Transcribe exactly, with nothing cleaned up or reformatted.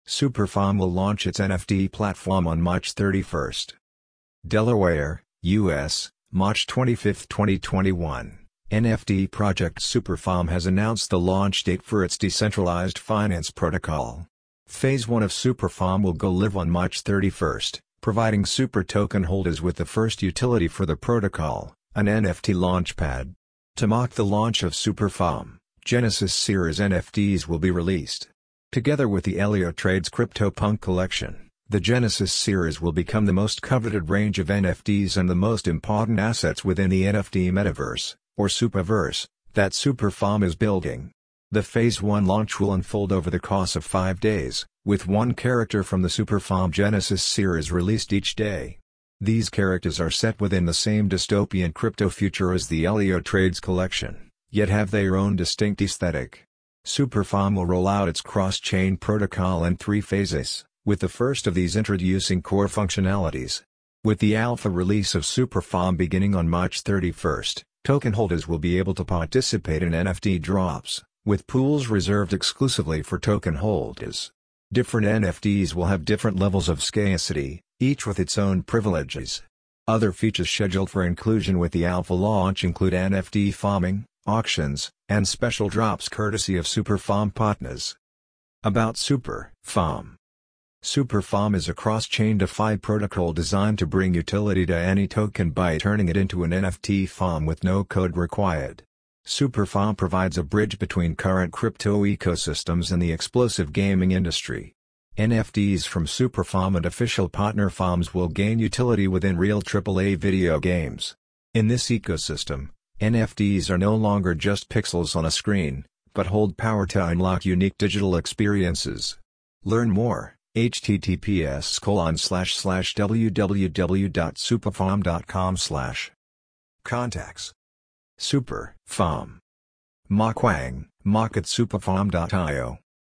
Superfarm will launch its N F T platform on March thirty-first. Delaware, U S, March twenty-fifth twenty twenty-one. N F T project Superfarm has announced the launch date for its decentralized finance protocol. Phase one of Superfarm will go live on March thirty-first, providing Super token holders with the first utility for the protocol, an N F T launchpad. To mark the launch of Superfarm, Genesis Series N F Ts will be released. Together with the Heliotrades CryptoPunk collection, the Genesis Series will become the most coveted range of N F Ts and the most important assets within the N F T metaverse, or Superverse, that Superfarm is building. The Phase one launch will unfold over the course of five days, with one character from the Superfarm Genesis series released each day. These characters are set within the same dystopian crypto future as the Heliotrades collection, yet have their own distinct aesthetic. Superfarm will roll out its cross-chain protocol in three phases, with the first of these introducing core functionalities. With the alpha release of Superfarm beginning on March thirty-first, token holders will be able to participate in N F T drops, with pools reserved exclusively for token holders. Different N F Ts will have different levels of scarcity, each with its own privileges. Other features scheduled for inclusion with the alpha launch include N F T farming, auctions, and special drops courtesy of Superfarm partners. About Superfarm. Superfarm is a cross-chain DeFi protocol designed to bring utility to any token by turning it into an N F T farm with no code required. Superfarm provides a bridge between current crypto ecosystems and the explosive gaming industry. N F Ts from Superfarm and official partner farms will gain utility within real triple A video games. In this ecosystem, N F Ts are no longer just pixels on a screen, but hold power to unlock unique digital experiences. Learn more, h t t p s colon slash slash w w w dot superfarm dot com slash. Contacts. Superfarm. Ma Kuang, Mark at superfarm dot i o.